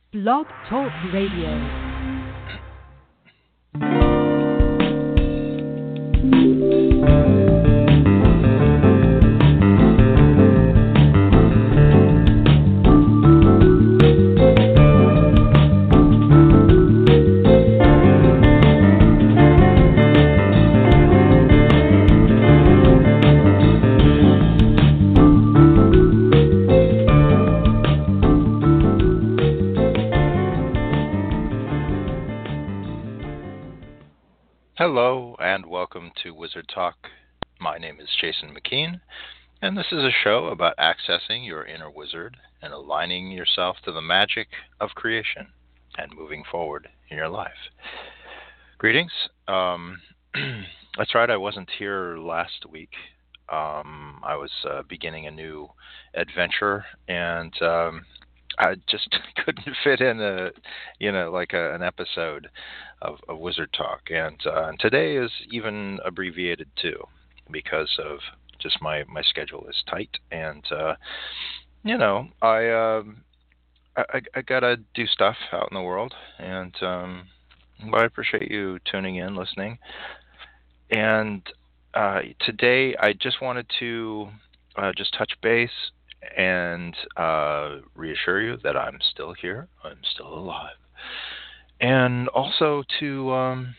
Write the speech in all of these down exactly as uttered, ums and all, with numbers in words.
Blog Talk Radio. Hello and welcome to Wizard Talk. My name is Jason McKean, and this is a show about accessing your inner wizard and aligning yourself to the magic of creation and moving forward in your life. Greetings. Um, that's right, I wasn't here last week. Um, I was uh, beginning a new adventure, and um, I just couldn't fit in a, you know, like a, an episode of, of Wizard Talk, and, uh, and today is even abbreviated too, because of just my, my schedule is tight, and uh, you know, I, uh, I I gotta do stuff out in the world, and um, but I appreciate you tuning in, listening, and uh, today I just wanted to uh, just touch base and uh, reassure you that I'm still here, I'm still alive, and also to um,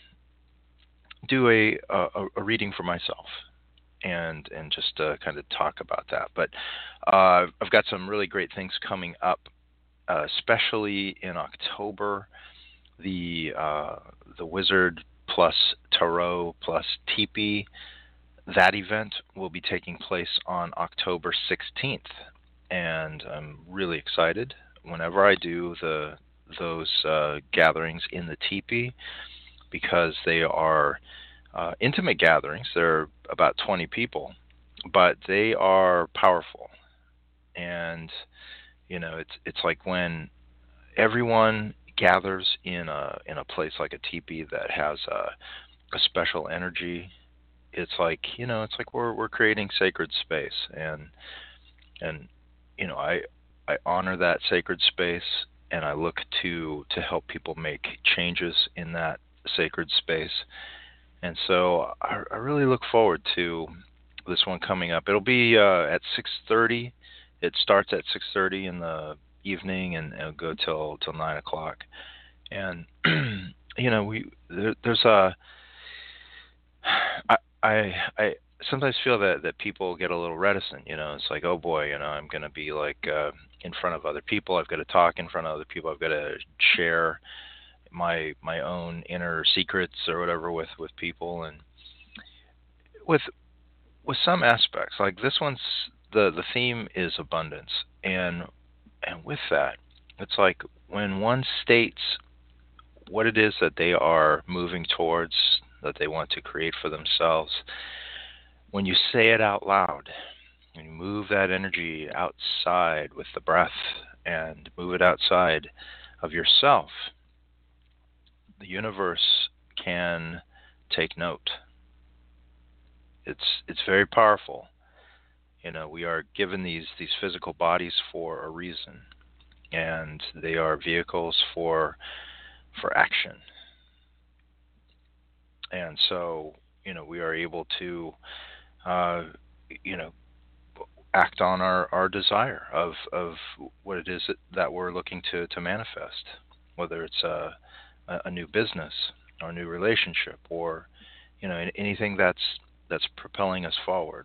do a, a a reading for myself, and and just uh, kind of talk about that. But uh, I've got some really great things coming up, uh, especially in October. The uh, the Wizard plus Tarot plus Teepee, that event will be taking place on October sixteenth, and I'm really excited. Whenever I do the those uh, gatherings in the teepee, because they are uh, intimate gatherings. They're about twenty people, but they are powerful. And you know, it's it's like when everyone gathers in a in a place like a teepee that has a, a special energy. It's like, you know, it's like we're we're creating sacred space, and and you know, I I honor that sacred space, and I look to to help people make changes in that sacred space. And so I, I really look forward to this one coming up. It'll be uh, at six thirty. It starts at six thirty in the evening, and it'll go till till nine o'clock. And you know, we there, there's a I, I I sometimes feel that that people get a little reticent. You know, it's like, oh boy, you know, I'm going to be like uh, in front of other people. I've got to talk in front of other people. I've got to share my my own inner secrets or whatever with, with people. And with with some aspects, like this one's the the theme is abundance, and and with that, it's like when one states what it is that they are moving towards, that they want to create for themselves, when you say it out loud, and you move that energy outside with the breath and move it outside of yourself, the universe can take note. It's it's very powerful. You know, we are given these these physical bodies for a reason, and they are vehicles for for action. And so, you know, we are able to, uh, you know, act on our, our desire of, of what it is that, that we're looking to, to manifest, whether it's a, a new business or a new relationship, or, you know, anything that's that's propelling us forward.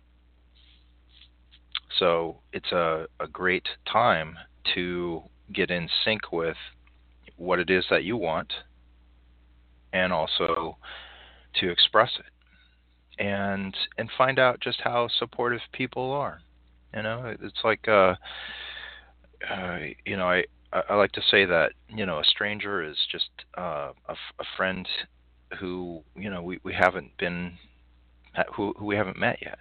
So it's a, a great time to get in sync with what it is that you want, and also to express it, and and find out just how supportive people are. You know, it's like uh, uh, you know, I I like to say that, you know, a stranger is just uh, a, a friend who, you know, we, we haven't been who who we haven't met yet.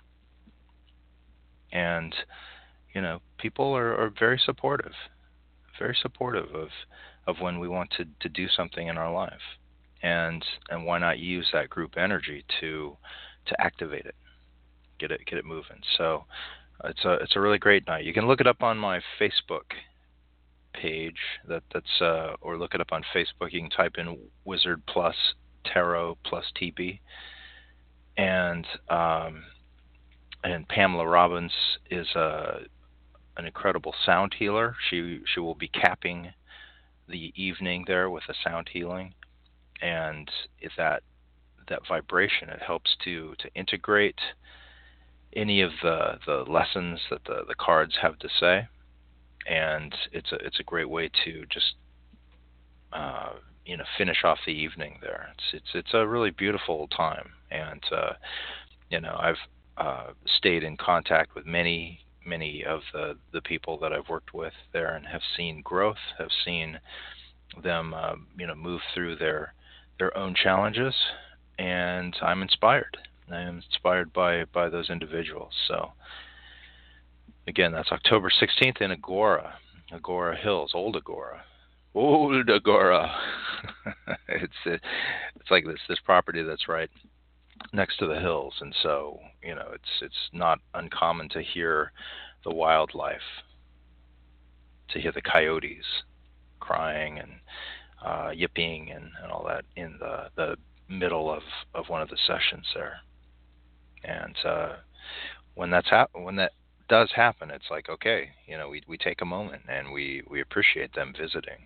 And you know, people are, are very supportive, very supportive of of when we want to, to do something in our life. And and why not use that group energy to to activate it, get it get it moving. So it's a it's a really great night. You can look it up on my Facebook page that that's uh, or look it up on Facebook. You can type in Wizard Plus Tarot Plus T B, and um, and Pamela Robbins is a an incredible sound healer. She she will be capping the evening there with a sound healing, and if that that vibration, it helps to to integrate any of the the lessons that the the cards have to say, and it's a it's a great way to just uh, you know finish off the evening there. It's it's it's a really beautiful time, and uh, you know I've uh, stayed in contact with many many of the the people that I've worked with there, and have seen growth, have seen them uh, you know move through their their own challenges, and I'm inspired. I am inspired by by those individuals. So again, that's October sixteenth in Agora, Agora Hills, Old Agora, Old Agora. it's it's like this this property that's right next to the hills, and so you know it's it's not uncommon to hear the wildlife, to hear the coyotes crying and uh, yipping and, and all that in the the middle of, of one of the sessions there. And uh, when that's hap- when that does happen, it's like, okay, you know, we we take a moment and we, we appreciate them visiting.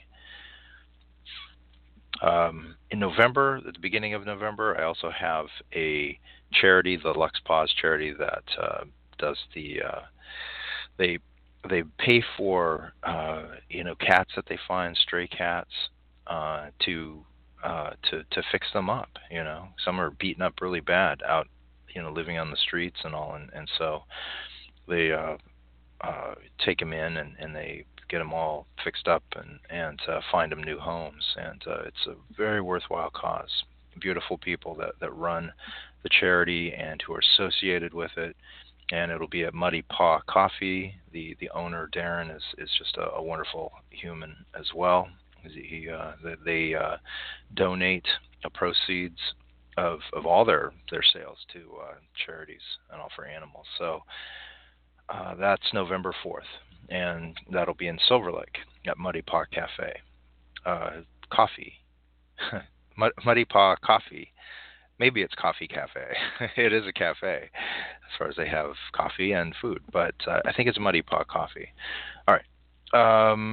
Um, in November, at the beginning of November, I also have a charity, the Lux Paws charity, that uh, does the uh, they they pay for uh, you know cats that they find, stray cats, uh, to uh, to to fix them up. You know, some are beaten up really bad out, you know, living on the streets and all, and, and so they uh, uh, take them in and, and they get them all fixed up and and uh, find them new homes, and uh, it's a very worthwhile cause. Beautiful people that, that run the charity and who are associated with it, and it'll be at Muddy Paw Coffee. The the owner, Darren, is is just a, a wonderful human as well. He uh, they uh, donate the proceeds of of all their their sales to uh, charities and all for animals. So uh, that's November fourth, and that'll be in Silver Lake at Muddy Paw Cafe. Uh, coffee, Muddy Paw Coffee. Maybe it's Coffee Cafe. It is a cafe, as far as they have coffee and food. But uh, I think it's Muddy Paw Coffee. All right. Um,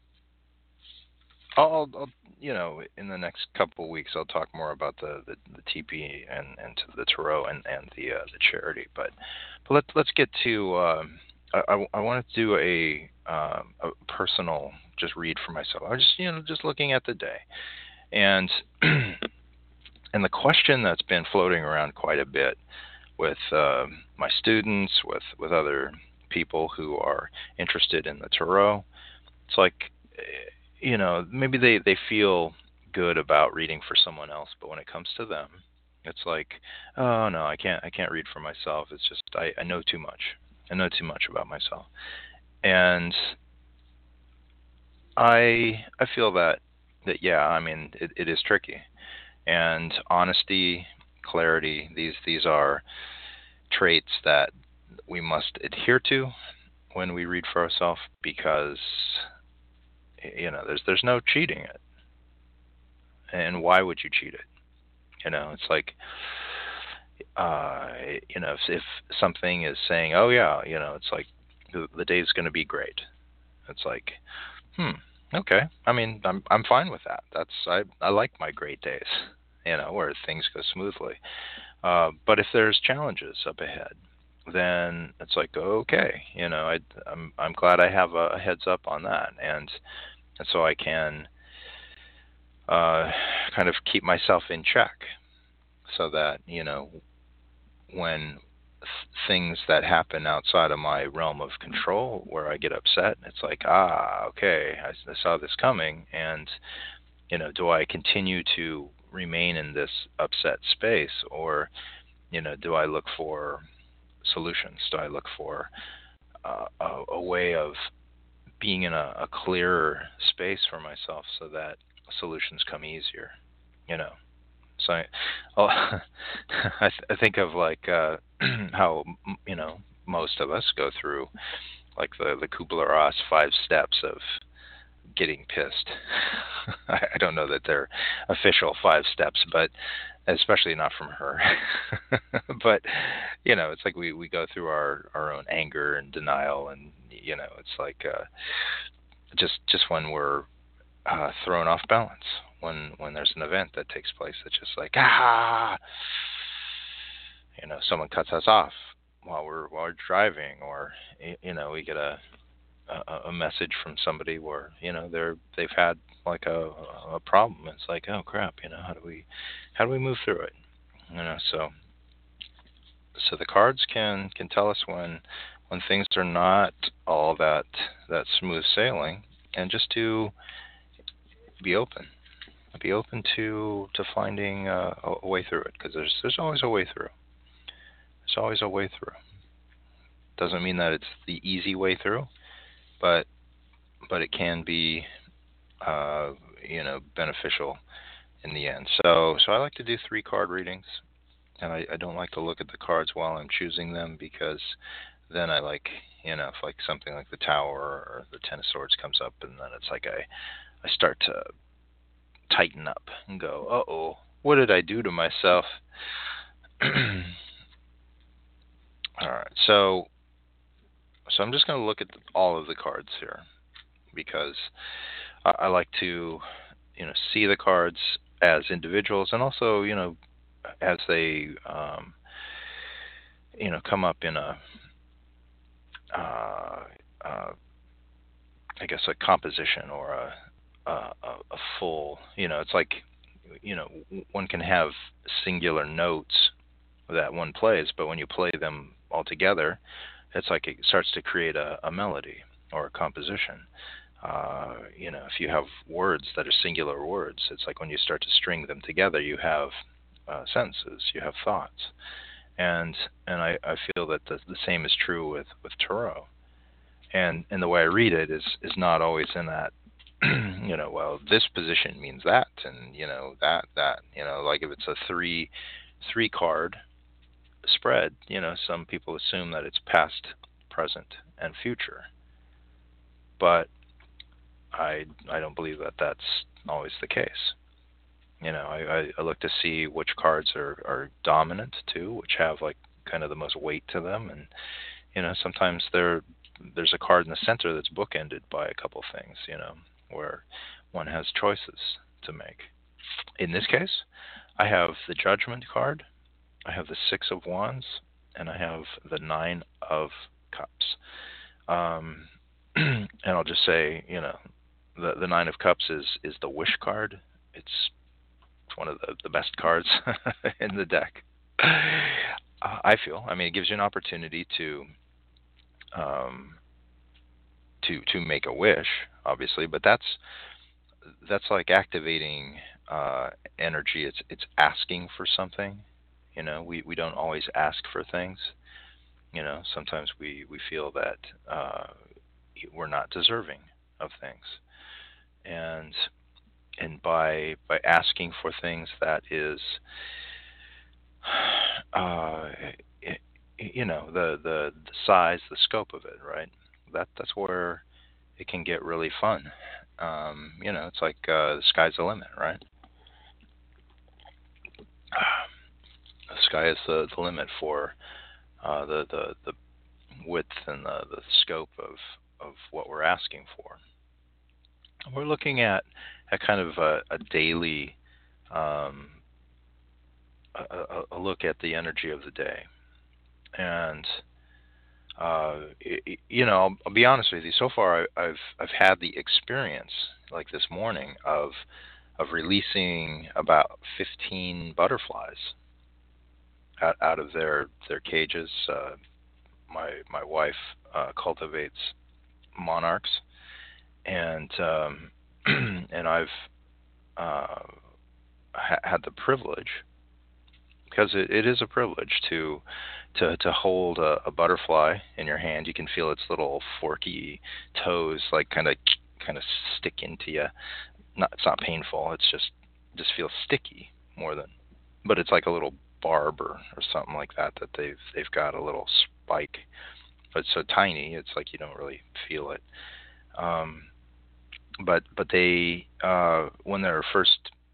I'll, I'll, you know, in the next couple of weeks, I'll talk more about the, the, the T P and, and the tarot and, and the uh, the charity. But but let's let's get to. Um, I, I want to do a, um, a personal just read for myself. I was just you know just looking at the day, and and the question that's been floating around quite a bit with uh, my students, with with other people who are interested in the tarot. It's like, you know, maybe they, they feel good about reading for someone else, but when it comes to them, it's like, oh no, I can't I can't read for myself. It's just I, I know too much. I know too much about myself. And I I feel that that yeah, I mean it, it is tricky. And honesty, clarity, these these are traits that we must adhere to when we read for ourselves, because you know, there's there's no cheating it. And why would you cheat it? You know, it's like, uh, you know, if, if something is saying, oh yeah, you know, it's like the, the day's going to be great. It's like, hmm, okay. I mean, I'm I'm fine with that. That's I I like my great days, you know, where things go smoothly. Uh, but if there's challenges up ahead, then it's like, okay, you know, I, I'm I'm glad I have a heads up on that, and and so I can uh, kind of keep myself in check, so that you know when th- things that happen outside of my realm of control, where I get upset, it's like, ah, okay, I, I saw this coming, and you know, do I continue to remain in this upset space, or you know, do I look for solutions? Do I look for uh, a, a way of being in a, a clearer space for myself, so that solutions come easier? You know, so I, oh, I, th- I think of like uh, how you know most of us go through like the the Kubler-Ross five steps of getting pissed. I, I don't know that they're official five steps, but especially not from her. But you know, it's like we, we go through our, our own anger and denial, and you know, it's like uh, just just when we're uh, thrown off balance, when when there's an event that takes place that's just like ah, you know, someone cuts us off while we're while we're driving, or you know, we get a a, a message from somebody where you know they're they've had like a a problem. It's like, oh crap, you know, how do we how do we move through it? You know, so so the cards can can tell us when when things are not all that that smooth sailing, and just to be open, be open to to finding uh, a, a way through it, because there's there's always a way through. There's always a way through. Doesn't mean that it's the easy way through, but but it can be uh, you know beneficial in the end. So so I like to do three card readings, and I, I don't like to look at the cards while I'm choosing them, because then I like you know if like something like the Tower or the Ten of Swords comes up, and then it's like I I start to tighten up and go, uh oh, what did I do to myself? All right, so so I'm just going to look at all of the cards here, because I, I like to, you know, see the cards as individuals, and also, you know, as they, um, you know, come up in a, uh, uh, I guess, a composition or a, a, a full, you know, it's like, you know, one can have singular notes that one plays, but when you play them all together, it's like it starts to create a, a melody or a composition. Uh, you know, if you have words that are singular words, it's like when you start to string them together, you have uh, sentences, you have thoughts, and and I, I feel that the, the same is true with, with tarot. And and the way I read it is is not always in that, you know, well, this position means that, and you know that that you know, like if it's a three three card spread, you know, some people assume that it's past, present, and future, but I I don't believe that that's always the case. You know, I, I look to see which cards are, are dominant too, which have like kind of the most weight to them, and you know, sometimes there there's a card in the center that's bookended by a couple things, you know, where one has choices to make. In this case, I have the Judgment card, I have the Six of Wands, and I have the Nine of Cups. Um, and I'll just say, you know, the the Nine of Cups is is the Wish card. It's one of the, the best cards in the deck. Uh, I feel. I mean, it gives you an opportunity to um, to to make a wish, obviously, but that's that's like activating uh, energy. It's it's asking for something. You know, we, we don't always ask for things. You know, sometimes we, we feel that uh, we're not deserving of things, and and by by asking for things, that is, uh, it, you know, the, the the size, the scope of it, right? That that's where it can get really fun. Um, you know, it's like uh, the sky's the limit, right? The sky is the, the limit for uh, the, the the width and the, the scope of, of what we're asking for. We're looking at a kind of a, a daily um, a, a look at the energy of the day, and uh, it, you know, I'll, I'll be honest with you. So far, I, I've I've had the experience, like this morning, of of releasing about fifteen butterflies out, out of their their cages. Uh, my my wife uh, cultivates monarchs, and um, and I've uh, ha- had the privilege, because it, it is a privilege to to to hold a, a butterfly in your hand. You can feel its little forky toes, like kind of kind of stick into you. Not it's not painful. It's just just feels sticky more than, but it's like a little barb or, or something like that that they've they've got a little spike, but it's so tiny. It's like you don't really feel it. Um, but but they uh, when they're first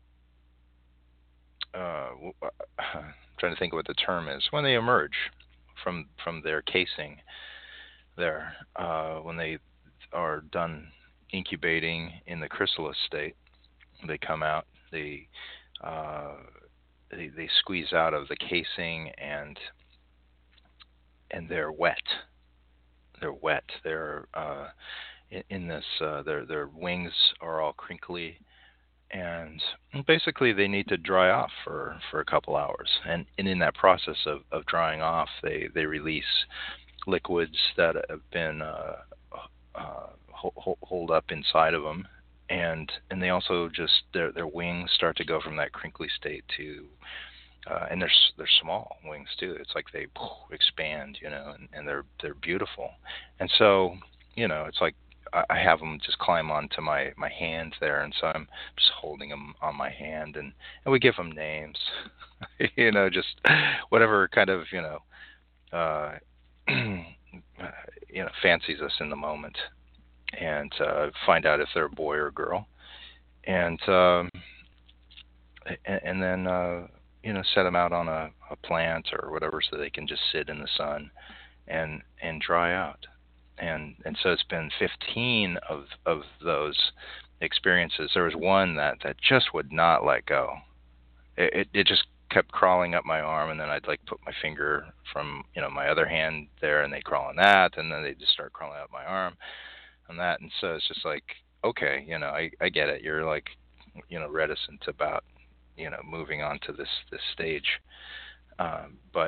uh, I'm trying to think of what the term is, when they emerge from from their casing there, uh, when they are done incubating in the chrysalis state, they come out, they uh, they, they squeeze out of the casing, and and they're wet. They're wet. They're uh, in, in this. Uh, their their wings are all crinkly, and basically they need to dry off for, for a couple hours. And, and in that process of, of drying off, they, they release liquids that have been uh, uh, hold, hold up inside of them, and and they also just their their wings start to go from that crinkly state to uh, and they're they're small wings too. It's like they expand, you know, and, and they're they're beautiful. And so, you know, it's like I have them just climb onto my, my hand there, and so I'm just holding them on my hand, and, and we give them names, you know, just whatever kind of, you know, uh, you know, fancies us in the moment, and uh, find out if they're a boy or a girl, and um, and, and then uh, you know, set them out on a, a plant or whatever, so they can just sit in the sun and and dry out. And and so it's been fifteen of of those experiences. There was one that, that just would not let go. It, it it just kept crawling up my arm, and then I'd like put my finger from, you know, my other hand there, and they'd crawl on that, and then they'd just start crawling up my arm on that. And so it's just like, okay, you know, I, I get it. You're like, you know, reticent about, you know, moving on to this, this stage. Um, but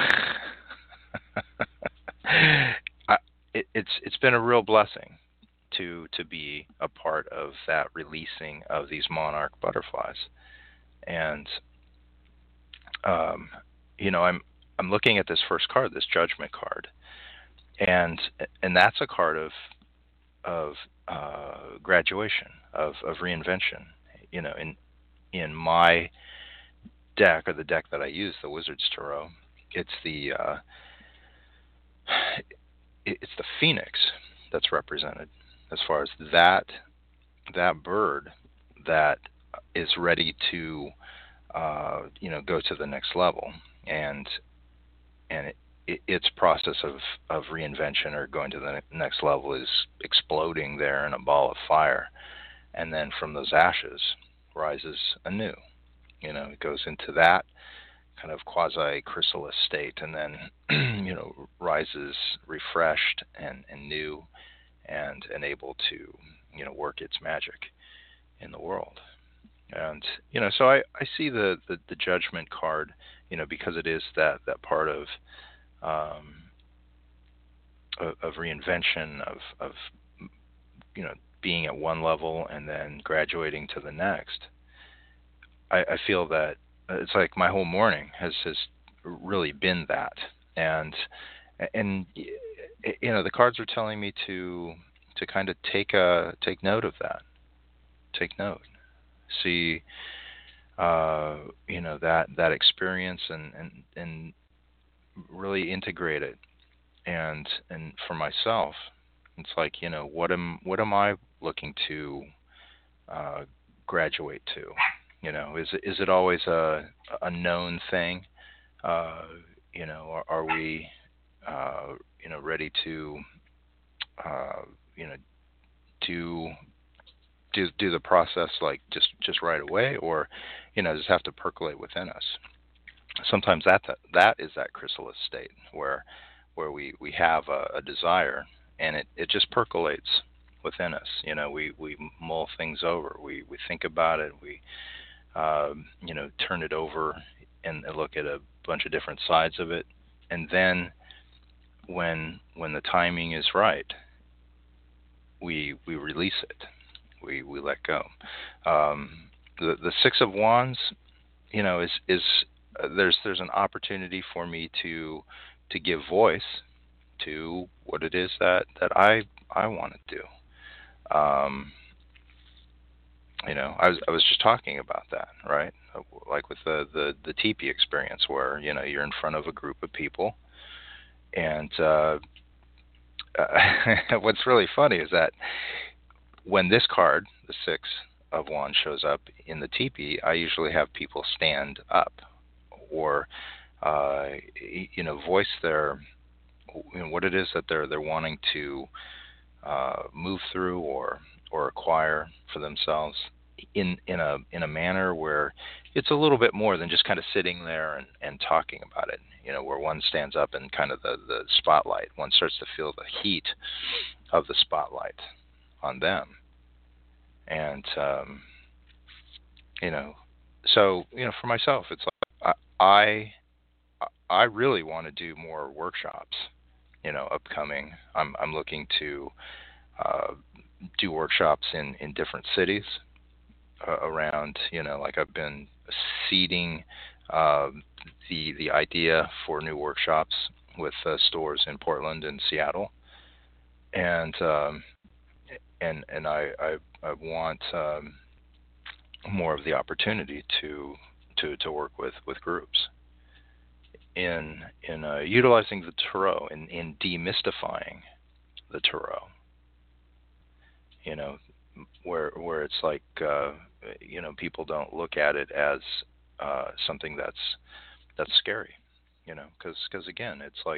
I, it, it's it's been a real blessing to to be a part of that releasing of these monarch butterflies. And um, you know, I'm I'm looking at this first card, this Judgment card, and and that's a card of of uh, graduation, of of reinvention. You know, in in my deck, or the deck that I use, the Wizard's Tarot, it's the uh, it's the phoenix that's represented, as far as that that bird that is ready to uh, you know, go to the next level, and and it, it, its process of, of reinvention or going to the next level is exploding there in a ball of fire, and then from those ashes rises anew. You know, it goes into that kind of quasi-chrysalis state, and then you know, rises refreshed and, and new, and, and able to, you know, work its magic in the world. And you know, so I, I see the, the, the Judgment card, you know, because it is that, that part of um, of, of reinvention, of of you know, being at one level and then graduating to the next. I, I feel that it's like my whole morning has has really been that, and and you know, the cards are telling me to to kind of take a take note of that, take note, see, uh, you know, that that experience, and and and really integrate it, and and for myself, it's like, you know, what am what am I looking to uh, graduate to? You know, is is it always a a known thing? Uh, you know, are, are we, uh, you know, ready to, uh, you know, do do do the process like just, just right away, or, you know, does it have to percolate within us? Sometimes that that is that chrysalis state where where we, we have a, a desire, and it, it just percolates within us. You know, we, we mull things over, we, we think about it, we Um, you know, turn it over and look at a bunch of different sides of it, and then when when the timing is right, we we release it, we we let go. Um, the the Six of Wands, you know, is is uh, there's there's an opportunity for me to to give voice to what it is that that I I want to do. Um, You know, I was I was just talking about that, right? Like with the, the, the teepee experience, where, you know, you're in front of a group of people, and uh, uh, what's really funny is that when this card, the Six of Wands, shows up in the teepee, I usually have people stand up or, uh, you know, voice their, you know, what it is that they're they're wanting to uh, move through or or acquire for themselves in in a in a manner where it's a little bit more than just kind of sitting there and, and talking about it. You know, where one stands up in kind of the, the spotlight, one starts to feel the heat of the spotlight on them. And, um, you know, so, you know, for myself, it's like I, I really want to do more workshops, you know, upcoming. I'm, I'm looking to uh, do workshops in, in different cities uh, around, you know, like I've been seeding uh, the, the idea for new workshops with uh, stores in Portland and Seattle. And, um, and, and I, I, I want, um, more of the opportunity to to to work with, with groups in in uh, utilizing the tarot in, in demystifying the tarot. You know, where where it's like uh, you know, people don't look at it as uh, something that's that's scary. You know, because because again, it's like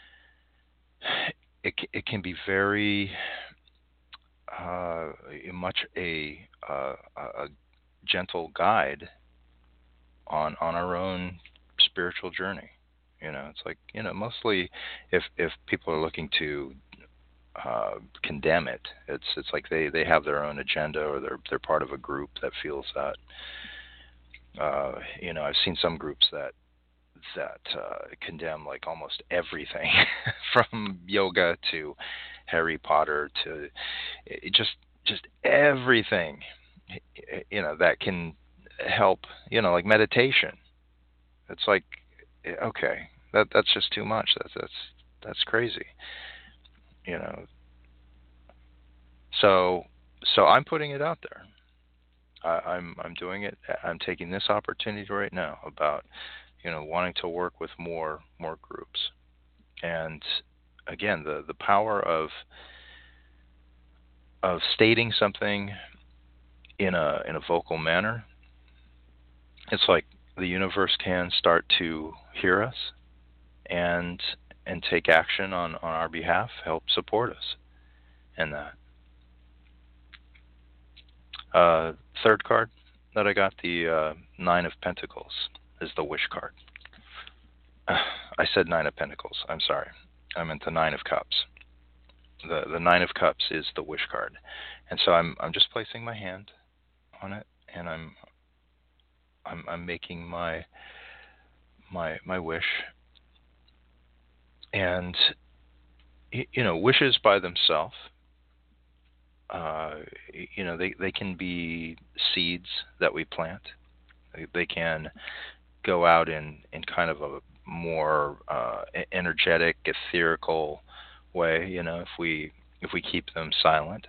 it it can be very uh, much a uh, a gentle guide on on our own spiritual journey. You know, it's like, you know, mostly if if people are looking to uh, condemn it, it's it's like they, they have their own agenda, or they're they're part of a group that feels that. Uh, you know, I've seen some groups that that uh, condemn like almost everything, from yoga to Harry Potter to it just just everything. You know, that can help. You know, like meditation. It's like, okay, that that's just too much. That's that's that's crazy. You know. So so I'm putting it out there. I, I'm I'm doing it. I'm taking this opportunity right now about, you know, wanting to work with more more groups. And again, the the power of of stating something in a in a vocal manner. It's like the universe can start to hear us and and take action on, on our behalf, help support us in that. Uh, third card that I got, the uh, Nine of Pentacles, is the Wish card. I said Nine of Pentacles. I'm sorry. I meant the Nine of Cups. The the Nine of Cups is the Wish card, and so I'm I'm just placing my hand on it, and I'm I'm I'm making my my my wish. And you know, wishes by themselves, uh, you know, they they can be seeds that we plant. They, they can go out in in kind of a more uh, energetic, etherical way. You know, if we if we keep them silent,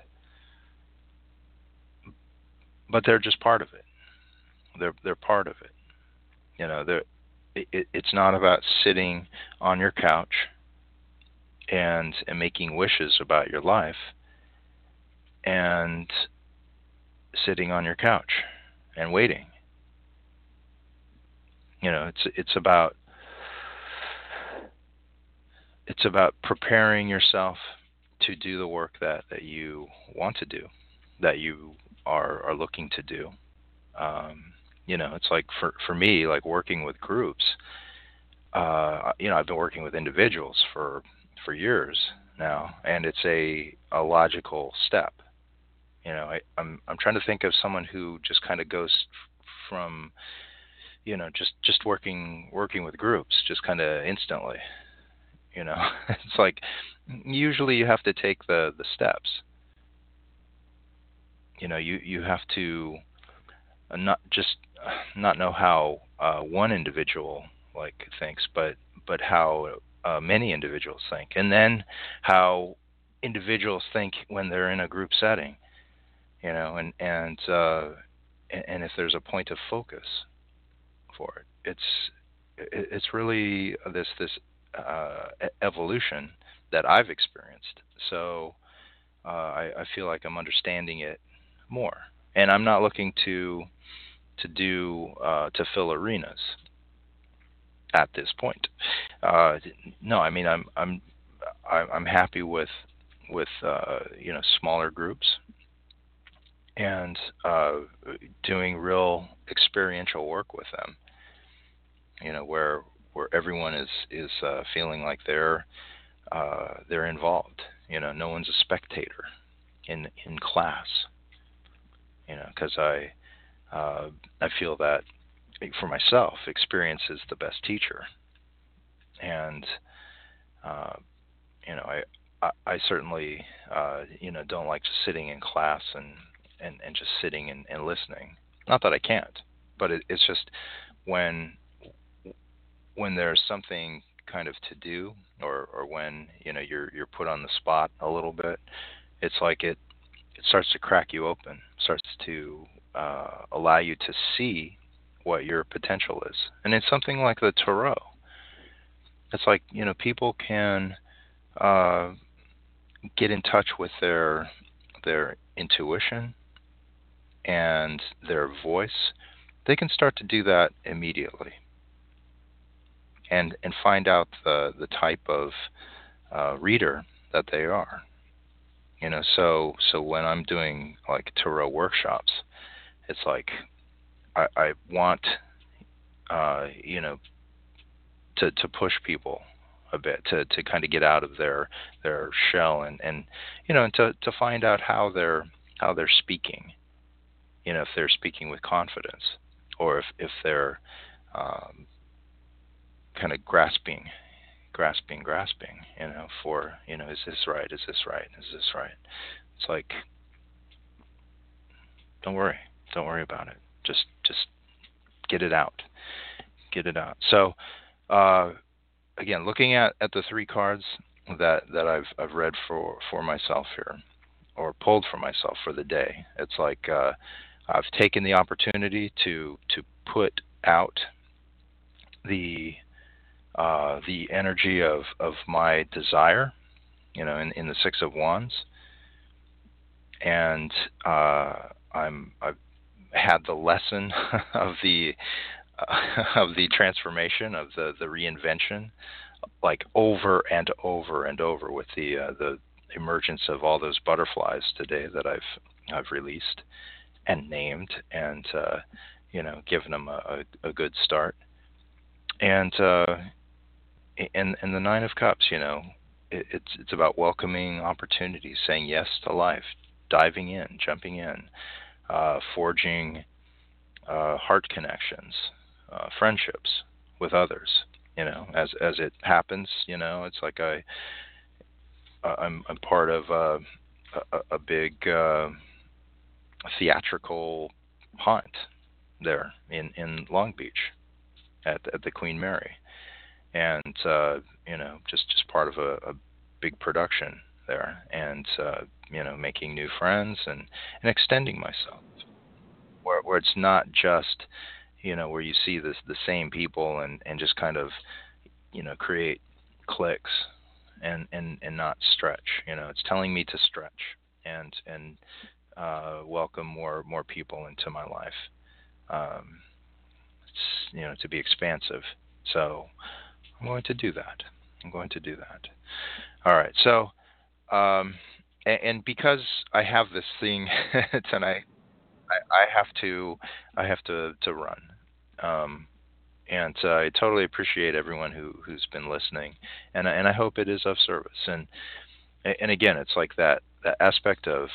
but they're just part of it. They're they're part of it. You know, they're, it, it's not about sitting on your couch and and making wishes about your life and sitting on your couch and waiting. You know, it's it's about it's about preparing yourself to do the work that, that you want to do, that you are are looking to do. Um, you know, it's like for for me, like working with groups. Uh, you know, I've been working with individuals for for years now, and it's a a logical step. You know, I, I'm I'm trying to think of someone who just kind of goes from, you know, just just working working with groups just kind of instantly. You know, it's like usually you have to take the the steps. You know, you you have to not just not know how uh, one individual like thinks, but but how uh, many individuals think, and then how individuals think when they're in a group setting. You know, and and uh, and if there's a point of focus for it, it's it's really this this uh, evolution that I've experienced. So uh, I, I feel like I'm understanding it more. And I'm not looking to to do uh, to fill arenas at this point. Uh, no, I mean I'm I'm I'm happy with with uh, you know smaller groups and uh, doing real experiential work with them. You know where where everyone is is uh, feeling like they're uh, they're involved. You know, no one's a spectator in in class. You know, because I uh, I feel that for myself, experience is the best teacher, and uh, you know, I I, I certainly uh, you know don't like just sitting in class and and, and just sitting and, and listening. Not that I can't, but it, it's just when when there's something kind of to do, or or when you know you're you're put on the spot a little bit, it's like it it starts to crack you open, starts to uh, allow you to see what your potential is. And it's something like the tarot. It's like you know people can uh, get in touch with their their intuition and their voice. They can start to do that immediately, and and find out the the type of uh, reader that they are. You know, so so when I'm doing like tarot workshops, it's like I, I want uh, you know to to push people a bit to to kind of get out of their their shell and and you know and to to find out how they're how they're speaking. You know, if they're speaking with confidence, or if if they're um, kind of grasping, grasping, grasping. You know, for you know, is this right? Is this right? Is this right? It's like, don't worry, don't worry about it. Just just get it out, get it out. So, uh, again, looking at, at the three cards that, that I've I've read for, for myself here, or pulled for myself for the day, it's like uh, I've taken the opportunity to to put out the uh, the energy of, of my desire, you know, in, in the Six of Wands, and uh, I'm I've had the lesson of the uh, of the transformation of the, the reinvention, like over and over and over with the uh, the emergence of all those butterflies today that I've I've released and named and uh, you know given them a, a, a good start. And uh, and and the Nine of Cups, you know, it, it's it's about welcoming opportunities, saying yes to life, diving in, jumping in, uh, forging uh, heart connections, uh, friendships with others. You know, as as it happens, you know, it's like I I'm I'm part of uh, a, a big uh, theatrical haunt there in, in Long Beach at at the Queen Mary, and uh, you know just just part of a, a big production there, and uh, you know making new friends and and extending myself where where it's not just you know where you see this the same people and and just kind of you know create cliques and and and not stretch. You know it's telling me to stretch and and uh, welcome more more people into my life. Um, it's, you know to be expansive. So I'm going to do that. I'm going to do that. All right. So um, and, and because I have this thing tonight, I, I have to I have to to run. Um, and uh, I totally appreciate everyone who who's been listening, and and I hope it is of service. And and again, it's like that that aspect of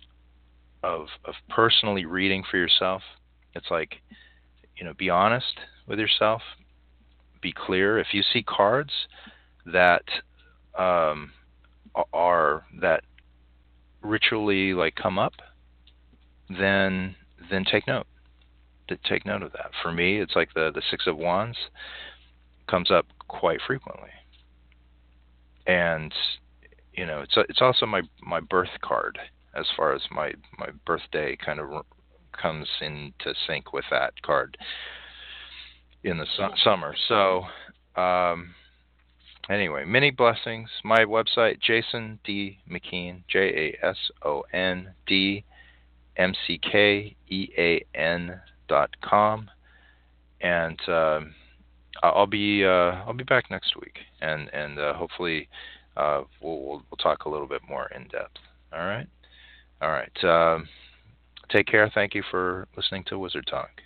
of of personally reading for yourself. It's like you know, be honest with yourself, be clear. If you see cards that um, are that ritually like come up, then then take note. To take note of that. For me, it's like the the Six of Wands comes up quite frequently, and you know, it's it's also my my birth card as far as my my birthday kind of comes into sync with that card in the su- summer. So, um, Anyway, many blessings. My website, Jason D. McKean, J A S O N D M C K E A N dot com, and um, I'll be uh, I'll be back next week, and and uh, hopefully uh, we'll, we'll we'll talk a little bit more in depth. All right, all right. Um, take care. Thank you for listening to Wizard Talk.